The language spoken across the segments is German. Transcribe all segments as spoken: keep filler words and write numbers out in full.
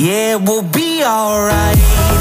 Yeah, we'll be alright.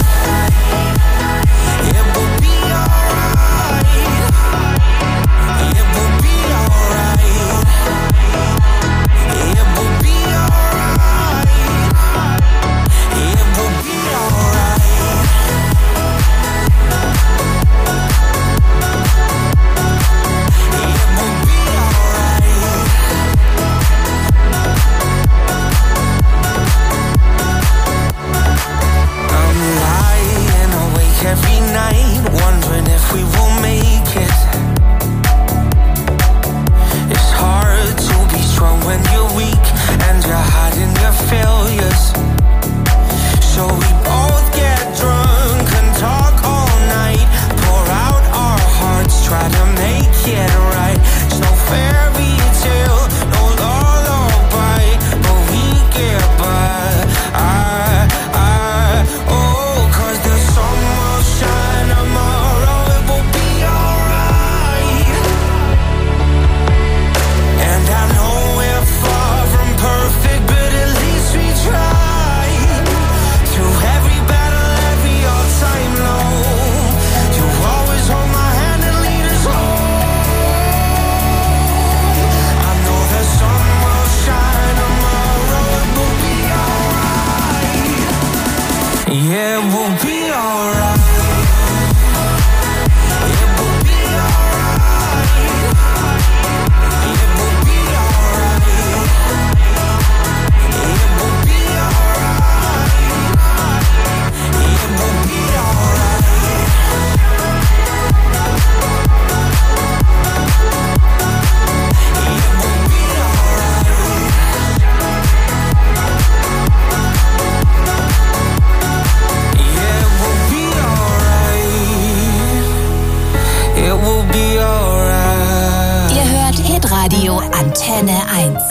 Every night, wondering if we will make it. It's hard to be strong when you're weak and you're hiding your failures. So we both get drunk and talk all night, pour out our hearts, try to make it right. It's no fairy tale, no lullaby, but we get by. I, I, oh, cause the sun will shine tomorrow, it will be alright. And I know we're far from perfect, but at least we try. Through every battle, every all-time low, you always hold my hand and lead us home. I know the sun will shine tomorrow, it will be alright. Yeah, we'll be alright. It will be alright. It will be alright. It will be alright. It will be alright. It will be Yeah, it will be alright. It will be alright. Ihr hört Hitradio Antenne eins.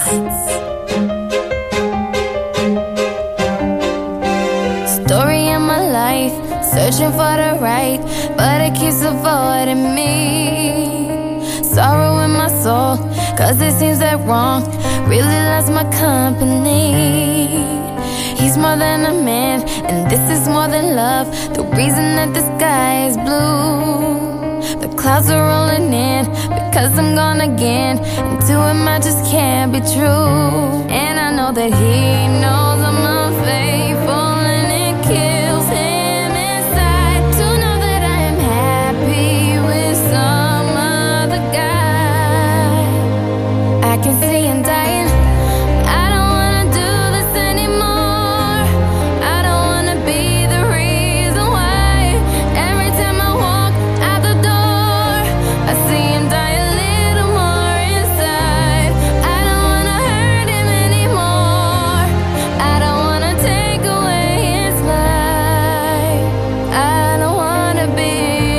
Story of my life, searching for the right, but it keeps avoiding me. Sorrow in my soul, cause it seems that wrong really loves my company. He's more than a man, and this is more than love. The reason that the sky is blue. The clouds are rolling in, because I'm gone again. And to him I just can't be true. And I know that he knows I'm unfaithful, and it kills him inside to know that I am happy with some other guy. I can see him dying. I don't wanna do this anymore. I don't wanna be the reason why. Every time I walk out the door, I see him die a little more inside. I don't wanna hurt him anymore. I don't wanna take away his life. I don't wanna be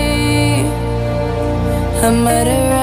a murderer.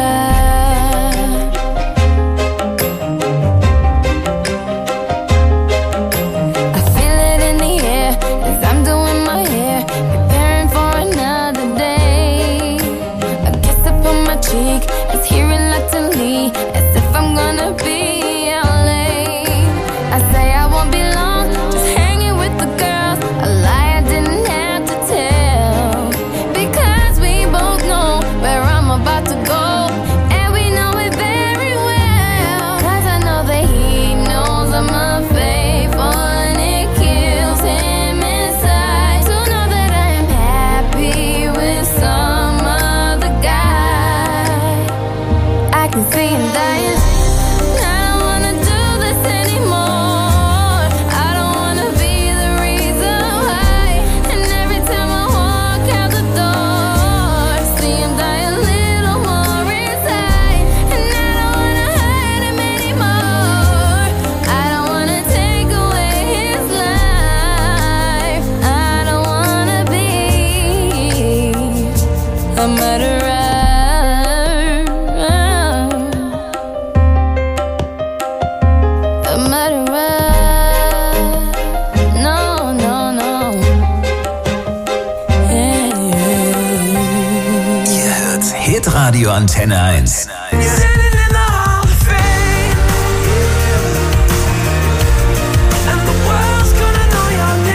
I feel it in the air as I'm doing my hair, preparing for another day. A kiss up on my cheek is here reluctantly, as if I'm gonna be out late. I say I won't be long, just hanging with the girls. A lie I didn't have to tell, because we both know where I'm about to go, and we know it very well. Cause I know that he knows I'm unfaithful, and it kills him inside to know that I am happy with some other guy. I can see him dying. I don't wanna do this anymore. I don't wanna be the reason why. And every time I walk out the door, see him die a little more inside. And I don't wanna hurt him anymore. I don't wanna take away his life. I don't wanna be a murderer. A murderer. No, no, no. Hey. Ihr hört Hitradio Antenne eins. And the world's gonna know your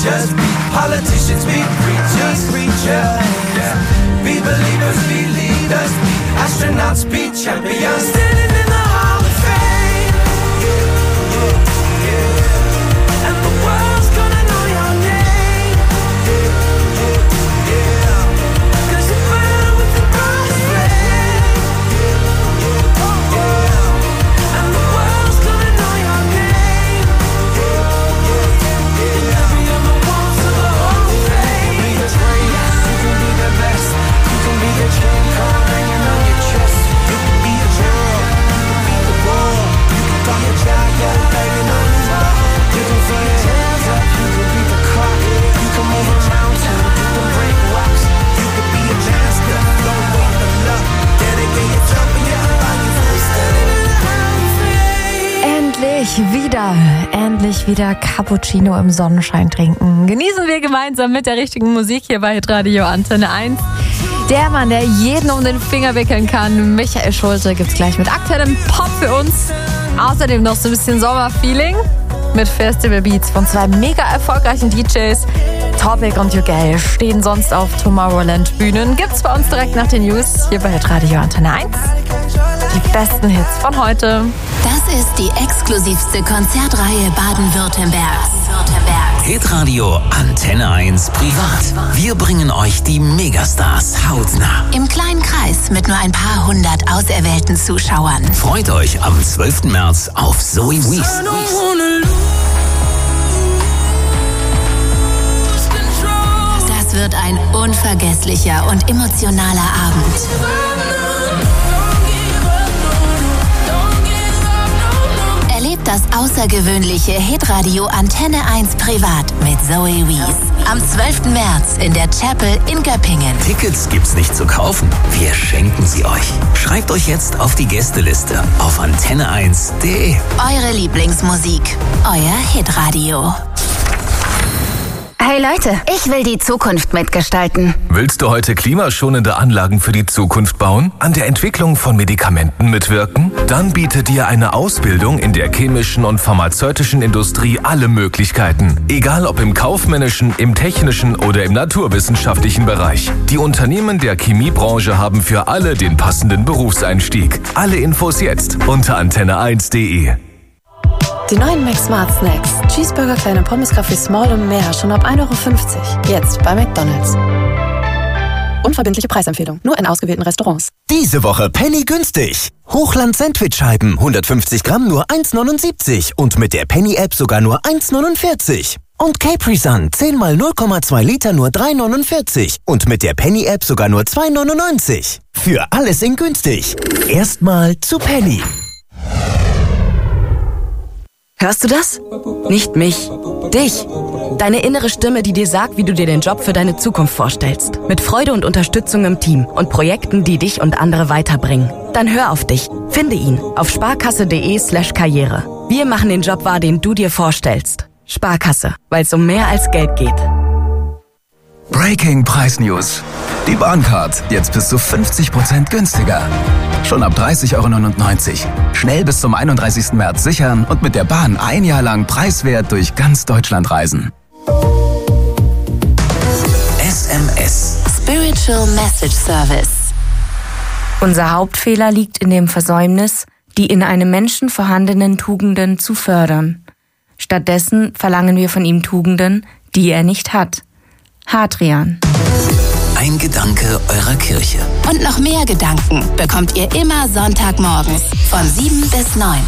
just be politicians, be preachers, preachers. Yeah. Be believers, be leaders, be astronauts, be champions. Standing in the Hall of Fame. Yeah, yeah, yeah. And the world's gonna know your name. Yeah, yeah, yeah. Cause you burn with the brightest flame. Yeah, yeah. And the world's gonna know your name. Yeah, yeah, yeah. And every other walls of the Hall of Fame. You can be the greatest, you can be the best. You can be the dream car hanging on your chest. You can be a hero, you can be the wall. You can be a giant banging on his back. You can throw your hands up, you can be the clock. You can move a mountain, you can break rocks. You can be a master, don't wait for luck. Dedicate yourself and your life, you're standing in the Hall of Fame. Endlich wieder, endlich wieder Cappuccino im Sonnenschein trinken. Genießen wir gemeinsam mit der richtigen Musik hier bei Hitradio Antenne eins. Der Mann, der jeden um den Finger wickeln kann, Michael Schulte, gibt's gleich mit aktuellem Pop für uns. Außerdem noch so ein bisschen Sommerfeeling mit Festival Beats von zwei mega erfolgreichen D Js. Topic und Jugel stehen sonst auf Tomorrowland Bühnen. Gibt's bei uns direkt nach den News hier bei Hitradio Antenne eins. Die besten Hits von heute. Das ist die exklusivste Konzertreihe Baden-Württembergs. Hitradio Antenne eins Privat. Wir bringen euch die Megastars hautnah. Im kleinen Kreis mit nur ein paar hundert auserwählten Zuschauern. Freut euch am zwölften März auf Zoe Wees. Das wird ein unvergesslicher und emotionaler Abend. Erlebt das außergewöhnliche Hitradio Antenne eins Privat mit Zoe Wees. Am zwölften März in der Chapel in Göppingen. Tickets gibt's nicht zu kaufen. Wir schenken sie euch. Schreibt euch jetzt auf die Gästeliste auf antenne eins punkt de. Eure Lieblingsmusik. Euer Hitradio. Hey Leute, ich will die Zukunft mitgestalten. Willst du heute klimaschonende Anlagen für die Zukunft bauen? An der Entwicklung von Medikamenten mitwirken? Dann bietet dir eine Ausbildung in der chemischen und pharmazeutischen Industrie alle Möglichkeiten. Egal ob im kaufmännischen, im technischen oder im naturwissenschaftlichen Bereich. Die Unternehmen der Chemiebranche haben für alle den passenden Berufseinstieg. Alle Infos jetzt unter antenne eins punkt de. Die neuen Mac Smart Snacks. Cheeseburger, kleine Pommes, Kaffee Small und mehr. Schon ab ein Euro fünfzig. Jetzt bei McDonald's. Unverbindliche Preisempfehlung. Nur in ausgewählten Restaurants. Diese Woche Penny günstig. Hochland-Sandwich-Scheiben. hundertfünfzig Gramm nur eins neunundsiebzig. Und mit der Penny-App sogar nur eins neunundvierzig. Und Capri-Sun. zehn mal null Komma zwei Liter nur drei neunundvierzig. Und mit der Penny-App sogar nur zwei neunundneunzig. Für alles in günstig. Erstmal zu Penny. Hörst du das? Nicht mich. Dich. Deine innere Stimme, die dir sagt, wie du dir den Job für deine Zukunft vorstellst. Mit Freude und Unterstützung im Team und Projekten, die dich und andere weiterbringen. Dann hör auf dich. Finde ihn auf sparkasse.de slash Karriere. Wir machen den Job wahr, den du dir vorstellst. Sparkasse, weil es um mehr als Geld geht. Breaking Preis-News. Die Bahncard, jetzt bis zu fünfzig Prozent günstiger. Schon ab dreißig Euro neunundneunzig. Schnell bis zum einunddreißigsten März sichern und mit der Bahn ein Jahr lang preiswert durch ganz Deutschland reisen. S M S. Spiritual Message Service. Unser Hauptfehler liegt in dem Versäumnis, die in einem Menschen vorhandenen Tugenden zu fördern. Stattdessen verlangen wir von ihm Tugenden, die er nicht hat. Hadrian. Ein Gedanke eurer Kirche. Und noch mehr Gedanken bekommt ihr immer Sonntagmorgens von sieben bis neun.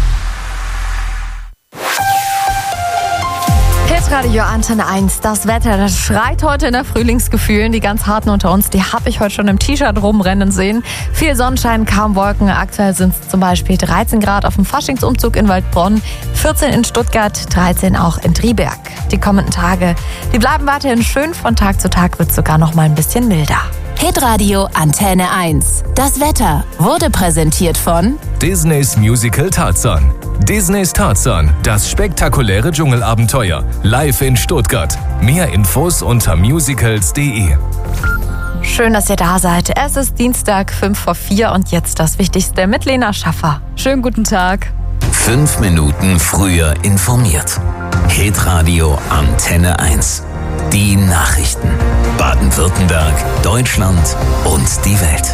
Hitradio Antenne eins, das Wetter, das schreit heute nach Frühlingsgefühlen. Die ganz harten unter uns, die habe ich heute schon im T-Shirt rumrennen sehen. Viel Sonnenschein, kaum Wolken. Aktuell sind es zum Beispiel dreizehn Grad auf dem Faschingsumzug in Waldbronn, vierzehn in Stuttgart, dreizehn auch in Triberg. Die kommenden Tage, die bleiben weiterhin schön. Von Tag zu Tag wird es sogar noch mal ein bisschen milder. Hitradio Antenne eins. Das Wetter wurde präsentiert von Disneys Musical Tarzan. Disneys Tarzan, das spektakuläre Dschungelabenteuer. Live in Stuttgart. Mehr Infos unter musicals punkt de. Schön, dass ihr da seid. Es ist Dienstag, fünf vor vier und jetzt das Wichtigste mit Lena Schaffer. Schönen guten Tag. Fünf Minuten früher informiert. Hitradio Antenne eins. Die Nachrichten. Baden-Württemberg, Deutschland und die Welt.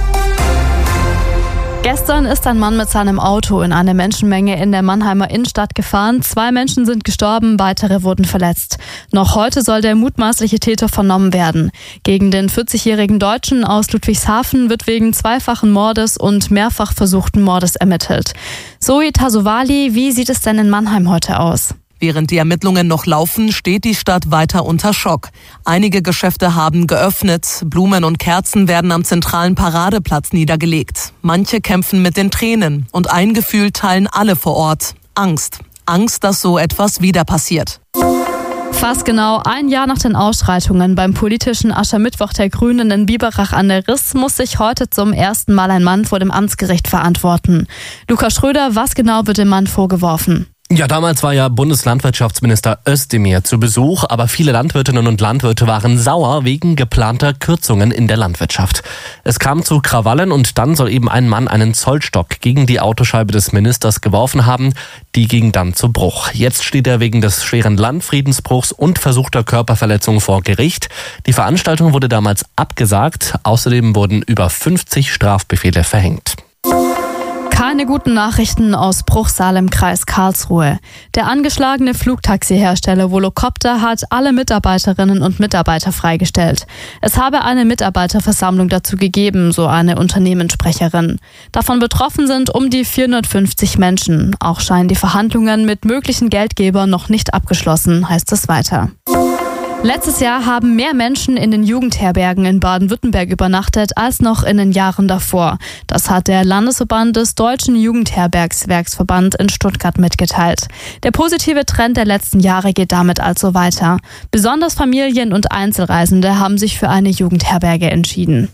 Gestern ist ein Mann mit seinem Auto in eine Menschenmenge in der Mannheimer Innenstadt gefahren. Zwei Menschen sind gestorben, weitere wurden verletzt. Noch heute soll der mutmaßliche Täter vernommen werden. Gegen den vierzigjährigen Deutschen aus Ludwigshafen wird wegen zweifachen Mordes und mehrfach versuchten Mordes ermittelt. Zoe Tasovali, wie sieht es denn in Mannheim heute aus? Während die Ermittlungen noch laufen, steht die Stadt weiter unter Schock. Einige Geschäfte haben geöffnet, Blumen und Kerzen werden am zentralen Paradeplatz niedergelegt. Manche kämpfen mit den Tränen und ein Gefühl teilen alle vor Ort: Angst. Angst, dass so etwas wieder passiert. Fast genau ein Jahr nach den Ausschreitungen beim politischen Aschermittwoch der Grünen in Biberach an der Riss muss sich heute zum ersten Mal ein Mann vor dem Amtsgericht verantworten. Lukas Schröder, was genau wird dem Mann vorgeworfen? Ja, damals war ja Bundeslandwirtschaftsminister Özdemir zu Besuch, aber viele Landwirtinnen und Landwirte waren sauer wegen geplanter Kürzungen in der Landwirtschaft. Es kam zu Krawallen und dann soll eben ein Mann einen Zollstock gegen die Autoscheibe des Ministers geworfen haben. Die ging dann zu Bruch. Jetzt steht er wegen des schweren Landfriedensbruchs und versuchter Körperverletzung vor Gericht. Die Veranstaltung wurde damals abgesagt. Außerdem wurden über fünfzig Strafbefehle verhängt. Keine guten Nachrichten aus Bruchsal im Kreis Karlsruhe. Der angeschlagene Flugtaxihersteller Volocopter hat alle Mitarbeiterinnen und Mitarbeiter freigestellt. Es habe eine Mitarbeiterversammlung dazu gegeben, so eine Unternehmenssprecherin. Davon betroffen sind um die vierhundertfünfzig Menschen. Auch scheinen die Verhandlungen mit möglichen Geldgebern noch nicht abgeschlossen, heißt es weiter. Letztes Jahr haben mehr Menschen in den Jugendherbergen in Baden-Württemberg übernachtet als noch in den Jahren davor. Das hat der Landesverband des Deutschen Jugendherbergswerksverband in Stuttgart mitgeteilt. Der positive Trend der letzten Jahre geht damit also weiter. Besonders Familien und Einzelreisende haben sich für eine Jugendherberge entschieden.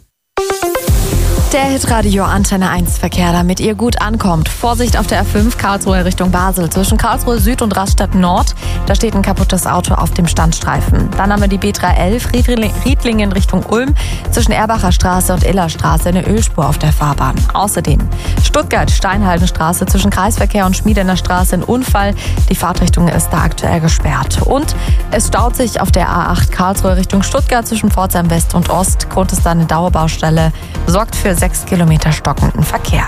Der Hitradio Antenne eins Verkehr, damit ihr gut ankommt. Vorsicht auf der A fünf Karlsruhe Richtung Basel. Zwischen Karlsruhe Süd und Rastatt Nord, da steht ein kaputtes Auto auf dem Standstreifen. Dann haben wir die B dreihundertelf Riedlingen Richtung Ulm. Zwischen Erbacher Straße und Illerstraße eine Ölspur auf der Fahrbahn. Außerdem Stuttgart Steinhaldenstraße zwischen Kreisverkehr und Schmiedener Straße ein Unfall. Die Fahrtrichtung ist da aktuell gesperrt. Und es staut sich auf der A acht Karlsruhe Richtung Stuttgart zwischen Pforzheim West und Ost. Grund ist da eine Dauerbaustelle, sorgt für sechs Kilometer stockenden Verkehr.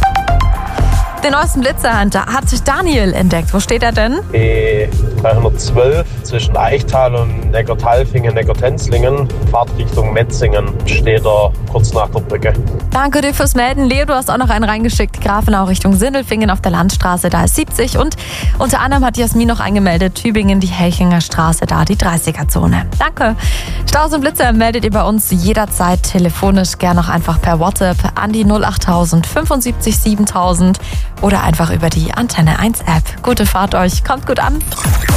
Den neuesten Blitzerhunter hat Daniel entdeckt. Wo steht er denn? B dreihundertzwölf zwischen Eichtal und Neckartalfingen, Neckartenzlingen, Fahrtrichtung Metzingen, steht er kurz nach der Brücke. Danke dir fürs Melden. Leo, du hast auch noch einen reingeschickt. Grafenau Richtung Sindelfingen auf der Landstraße, da ist siebzig. Und unter anderem hat Jasmin noch eingemeldet, Tübingen, die Helchinger Straße, da die dreißiger-Zone. Danke. Staus und Blitzer meldet ihr bei uns jederzeit telefonisch, gern auch einfach per WhatsApp an die null achttausend fünfundsiebzig siebentausend oder einfach über die Antenne eins App. Gute Fahrt euch, kommt gut an.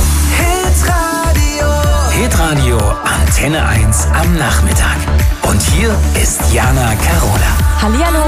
Hitradio. Hitradio Antenne eins am Nachmittag. Und hier ist Jana Carola. Hallihallo.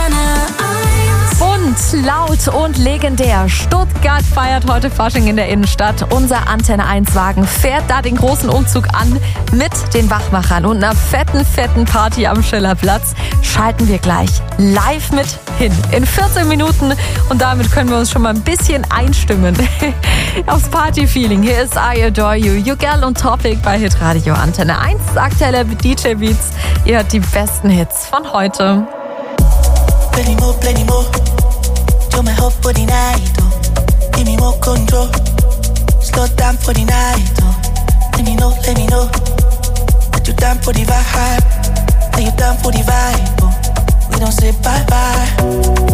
Bunt, laut und legendär. Stuttgart feiert heute Fasching in der Innenstadt. Unser Antenne eins Wagen fährt da den großen Umzug an mit den Wachmachern und einer fetten, fetten Party am Schillerplatz. Schalten wir gleich live mit hin. In vierzehn Minuten. Und damit können wir uns schon mal ein bisschen einstimmen aufs Party-Feeling. Hier ist I Adore You. Jugel und Topic bei Hitradio Antenne eins. Aktuelle D J Beats. Ihr hört die besten Hits von heute. Plenty more, plenty more. You're my hope for the night, oh. Give me more control. Slow down for the night, oh. Let me know, let me know that you're down for the vibe. That you're down for the vibe, oh. We don't say bye bye.